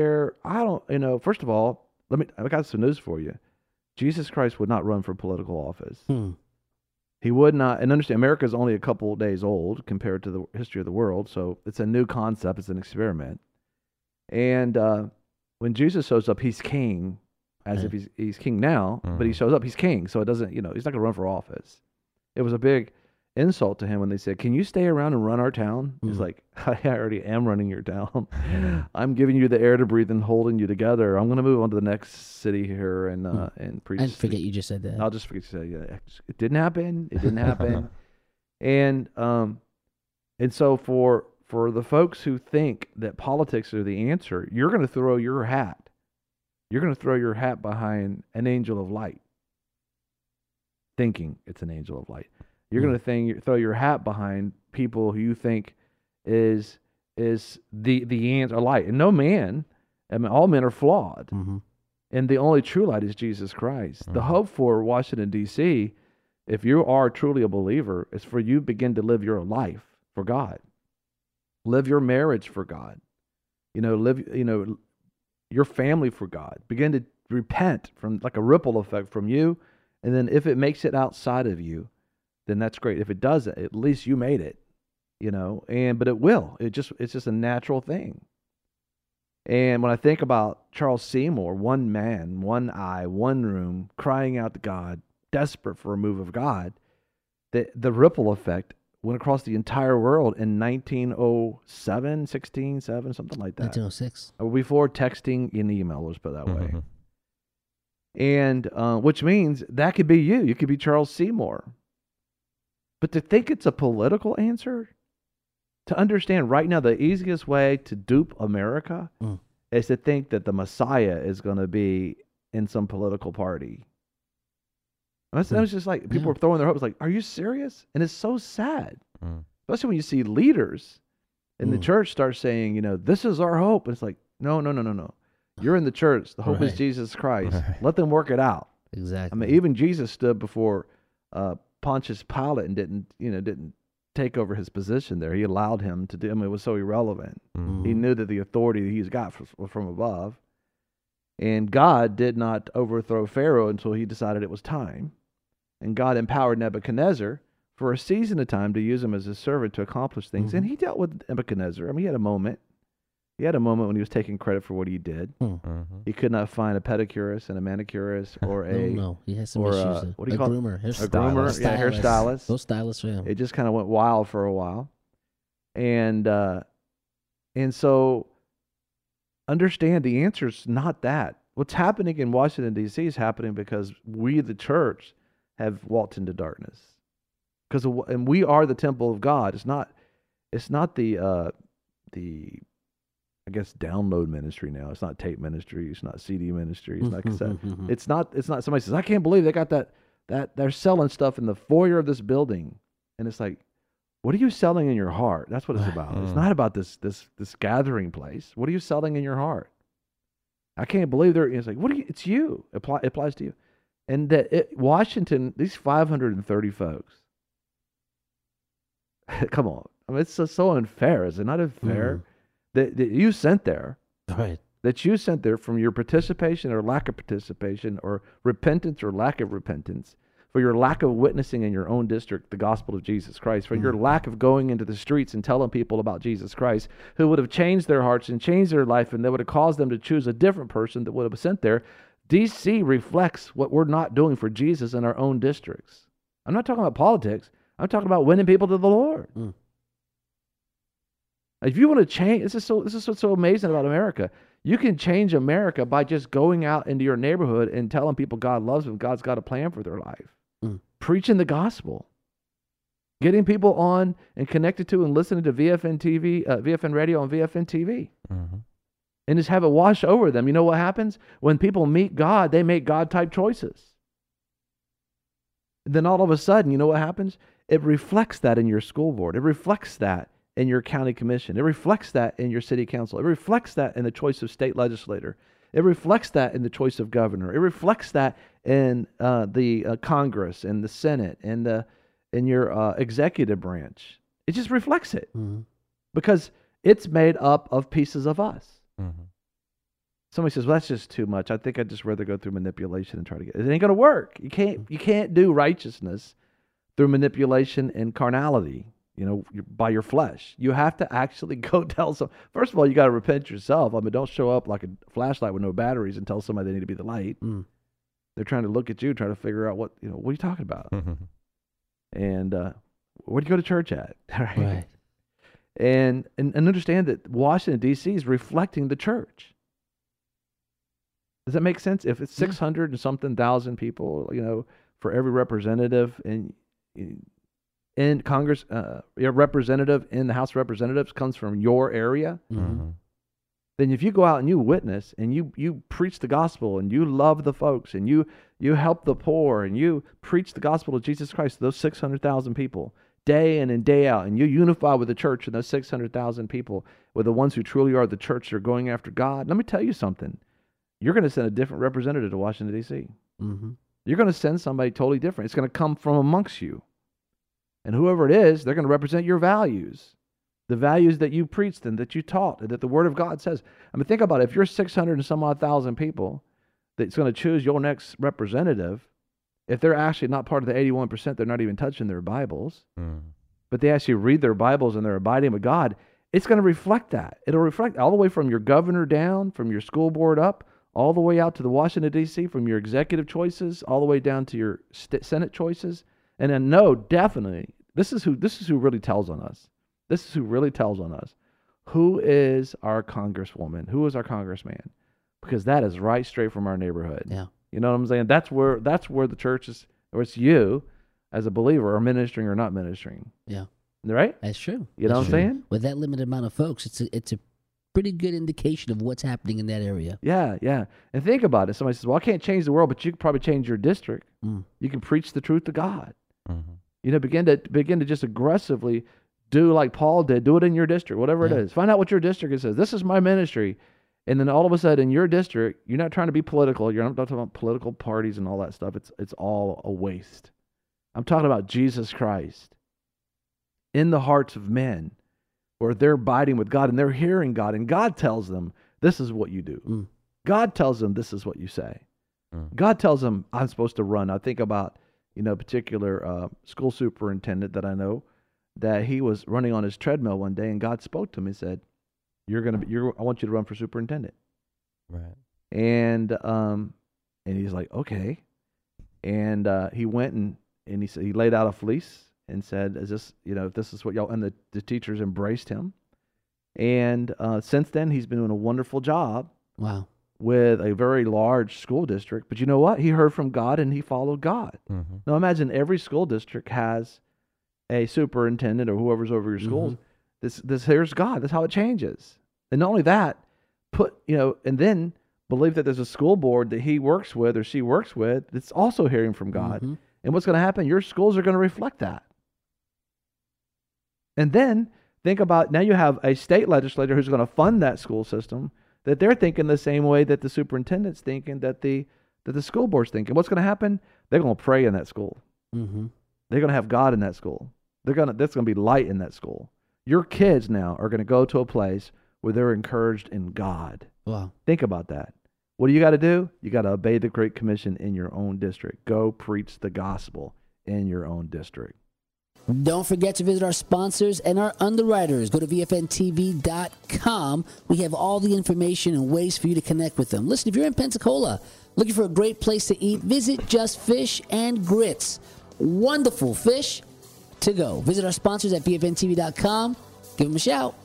First of all, I got some news for you. Jesus Christ would not run for political office. He would not, and understand, America is only a couple of days old compared to the history of the world, so it's a new concept, it's an experiment. And when Jesus shows up, he's king, as if he's king now, but he shows up, he's king, so it doesn't, he's not going to run for office. It was a big insult to him when they said, can you stay around and run our town? He's like, I already am running your town. I'm giving you the air to breathe and holding you together. I'm going to move on to the next city here and preach. And forget you just said that. I'll just forget to say, it didn't happen. It didn't happen. And so for the folks who think that politics are the answer, you're going to throw your hat. You're going to throw your hat behind an angel of light, thinking it's an angel of light. You're going to throw your hat behind people who you think is the answer, light. And no man, all men are flawed. And the only true light is Jesus Christ. The hope for Washington, D.C., if you are truly a believer, is for you to begin to live your life for God. Live your marriage for God. Live, your family for God. Begin to repent from, like a ripple effect from you. And then if it makes it outside of you, then that's great. If it doesn't, at least you made it, but it will. It's just a natural thing. And when I think about Charles Seymour, one man, one eye, one room, crying out to God, desperate for a move of God, the ripple effect went across the entire world in 1907, something like that. 1906. Before texting and email, let's put it that way. And which means that could be you. You could be Charles Seymour. But to think it's a political answer, to understand right now the easiest way to dupe America is to think that the Messiah is going to be in some political party. That was just like, people were throwing their hopes like, are you serious? And it's so sad, especially when you see leaders And the church starts saying, this is our hope. And it's like, no. You're in the church. The hope is Right. Jesus Christ. Let them work it out. Exactly. I mean, even Jesus stood before Pontius Pilate and didn't take over his position there. He allowed him to do. I mean, it was so irrelevant. Mm-hmm. He knew that the authority he's got from above, and God did not overthrow Pharaoh until he decided it was time. And God empowered Nebuchadnezzar for a season of time to use him as his servant to accomplish things. Mm-hmm. And he dealt with Nebuchadnezzar. I mean, he had a moment. He had a moment when he was taking credit for what he did. He could not find a pedicurist and a manicurist or a no. He has some or issues. a, what do you call groomer, it? A groomer, yeah, hairstylist. No stylist for him. It just kind of went wild for a while, and so understand the answer's not that. What's happening in Washington D.C. is happening because we, the church, have walked into darkness. And we are the temple of God. It's not the I guess download ministry now. It's not tape ministry. It's not CD ministry. It's not cassette. It's not. Somebody says, I can't believe they got that they're selling stuff in the foyer of this building, and it's like, what are you selling in your heart? That's what it's about. It's not about this gathering place. What are you selling in your heart? I can't believe they're. It's like, it's you. It applies to you, and Washington. These 530 folks. Come on. I mean, it's so unfair. Is it not unfair? That you sent there, Right. that you sent there from your participation or lack of participation or repentance or lack of repentance, for your lack of witnessing in your own district the gospel of Jesus Christ, for your lack of going into the streets and telling people about Jesus Christ, who would have changed their hearts and changed their life, and that would have caused them to choose a different person that would have been sent there. DC reflects what we're not doing for Jesus in our own districts. I'm not talking about politics. I'm talking about winning people to the Lord. If you want to change, this is what's so amazing about America. You can change America by just going out into your neighborhood and telling people God loves them, God's got a plan for their life. Preaching the gospel. Getting people on and connected to and listening to VFN TV, VFN radio and VFN TV. And just have it wash over them. You know what happens? When people meet God, they make God-type choices. Then all of a sudden, you know what happens? It reflects that in your school board. It reflects that in your county commission. It reflects that in your city council. It reflects that in the choice of state legislator. It reflects that in the choice of governor. It reflects that in the Congress and the Senate and in your executive branch. It just reflects it because it's made up of pieces of us. Somebody says, "Well, that's just too much. I think I'd just rather go through manipulation and try to get it." It ain't going to work. You can't do righteousness through manipulation and carnality. By your flesh. You have to actually go tell some. First of all, you got to repent yourself. I mean, don't show up like a flashlight with no batteries and tell somebody they need to be the light. They're trying to look at you, trying to figure out what are you talking about? And where do you go to church at? Right. And understand that Washington D.C. is reflecting the church. Does that make sense? If it's 600 and something thousand people, for every representative in Congress, your representative in the House of Representatives comes from your area, then if you go out and you witness and you preach the gospel and you love the folks and you help the poor and you preach the gospel of Jesus Christ to those 600,000 people day in and day out, and you unify with the church and those 600,000 people with the ones who truly are the church that are going after God, let me tell you something. You're going to send a different representative to Washington, D.C. You're going to send somebody totally different. It's going to come from amongst you. And whoever it is, they're going to represent your values, the values that you preached and that you taught and that the Word of God says. I mean, think about it. If you're 600 and some odd thousand people that's going to choose your next representative, if they're actually not part of the 81%, they're not even touching their Bibles, but they actually read their Bibles and they're abiding with God, it's going to reflect that. It'll reflect all the way from your governor down, from your school board up, all the way out to the Washington, D.C., from your executive choices, all the way down to your Senate choices. And then definitely, this is who really tells on us. This is who really tells on us. Who is our congresswoman? Who is our congressman? Because that is right straight from our neighborhood. Yeah. You know what I'm saying? That's where the church is, or it's you as a believer are ministering or not ministering. Yeah. Right? That's true. You know what I'm saying? With that limited amount of folks, it's a pretty good indication of what's happening in that area. Yeah, yeah. And think about it. Somebody says, "Well, I can't change the world, but you can probably change your district. You can preach the truth to God." Begin to just aggressively do like Paul did. Do it in your district, whatever it Yeah. is. Find out what your district is. Says, this is my ministry. And then all of a sudden, in your district, you're not trying to be political. You're not talking about political parties and all that stuff. It's all a waste. I'm talking about Jesus Christ in the hearts of men, where they're abiding with God and they're hearing God, and God tells them, this is what you do. Mm. God tells them, this is what you say. God tells them, I'm supposed to run. I think about, a particular school superintendent that I know, that he was running on his treadmill one day, and God spoke to him and said, I want you to run for superintendent. Right. And he's like, okay. And he went and he said, he laid out a fleece and said, is this, this is what y'all, and the teachers embraced him. And since then, he's been doing a wonderful job. Wow. With a very large school district. But you know what? He heard from God and he followed God. Mm-hmm. Now imagine every school district has a superintendent or whoever's over your schools. This here's God. That's how it changes. And not only that, and then believe that there's a school board that he works with or she works with that's also hearing from God. Mm-hmm. And what's going to happen? Your schools are going to reflect that. And then think about, now you have a state legislator who's going to fund that school system, that they're thinking the same way that the superintendent's thinking, that the school board's thinking. What's going to happen? They're going to pray in that school. Mm-hmm. They're going to have God in that school. There's going to be light in that school. Your kids now are going to go to a place where they're encouraged in God. Wow. Think about that. What do you got to do? You got to obey the Great Commission in your own district. Go preach the gospel in your own district. Don't forget to visit our sponsors and our underwriters. Go to VFNTV.com. We have all the information and ways for you to connect with them. Listen, if you're in Pensacola looking for a great place to eat, visit Just Fish and Grits. Wonderful fish to go. Visit our sponsors at VFNTV.com. Give them a shout.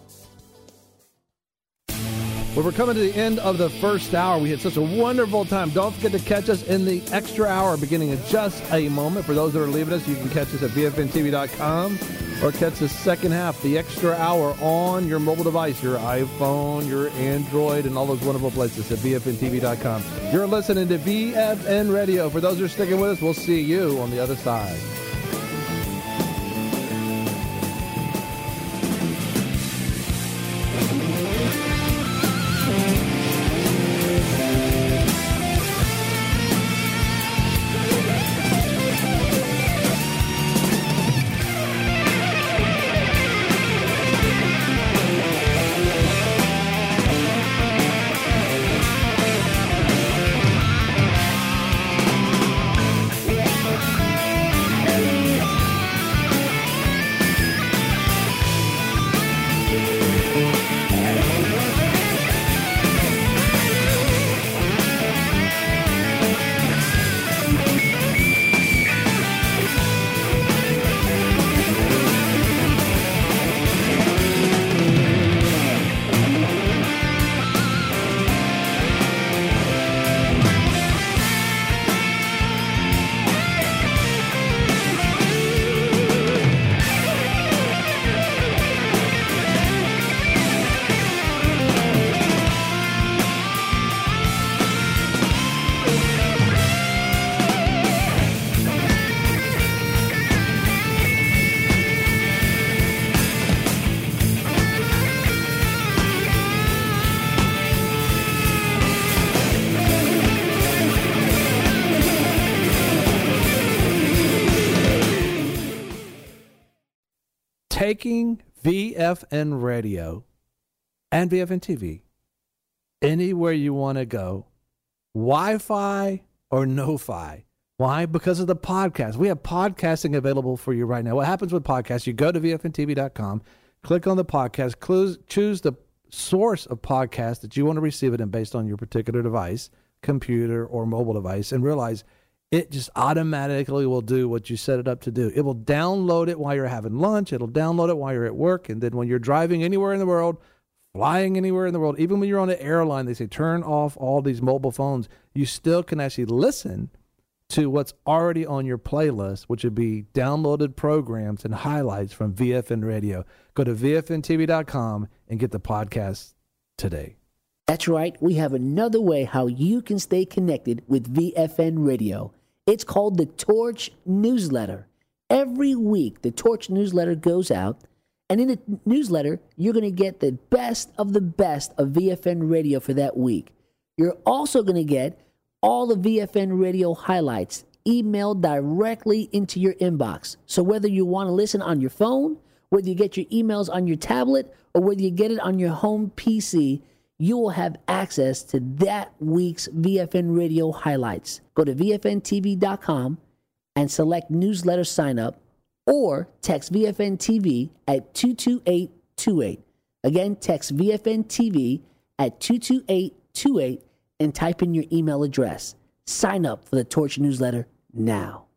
Well, we're coming to the end of the first hour. We had such a wonderful time. Don't forget to catch us in the extra hour beginning in just a moment. For those that are leaving us, you can catch us at VFNTV.com or catch the second half, the extra hour, on your mobile device, your iPhone, your Android, and all those wonderful places at VFNTV.com. You're listening to VFN Radio. For those who are sticking with us, we'll see you on the other side. Taking VFN Radio and VFN TV anywhere you want to go, Wi-Fi or no-fi. Why? Because of the podcast. We have podcasting available for you right now. What happens with podcasts? You go to VFNTV.com, click on the podcast, choose the source of podcast that you want to receive it in based on your particular device, computer or mobile device, and realize it just automatically will do what you set it up to do. It will download it while you're having lunch. It'll download it while you're at work. And then when you're driving anywhere in the world, flying anywhere in the world, even when you're on an airline, they say turn off all these mobile phones. You still can actually listen to what's already on your playlist, which would be downloaded programs and highlights from VFN Radio. Go to VFNTV.com and get the podcast today. That's right. We have another way how you can stay connected with VFN Radio. It's called the Torch Newsletter. Every week, the Torch Newsletter goes out, And in the newsletter, you're going to get the best of VFN Radio for that week. You're also going to get all the VFN Radio highlights emailed directly into your inbox. So whether you want to listen on your phone, whether you get your emails on your tablet, or whether you get it on your home PC, you will have access to that week's VFN Radio highlights. Go to VFNTV.com and select newsletter sign up, or text VFN TV at 22828. Again, text VFN TV at 22828 and type in your email address. Sign up for the Torch newsletter now.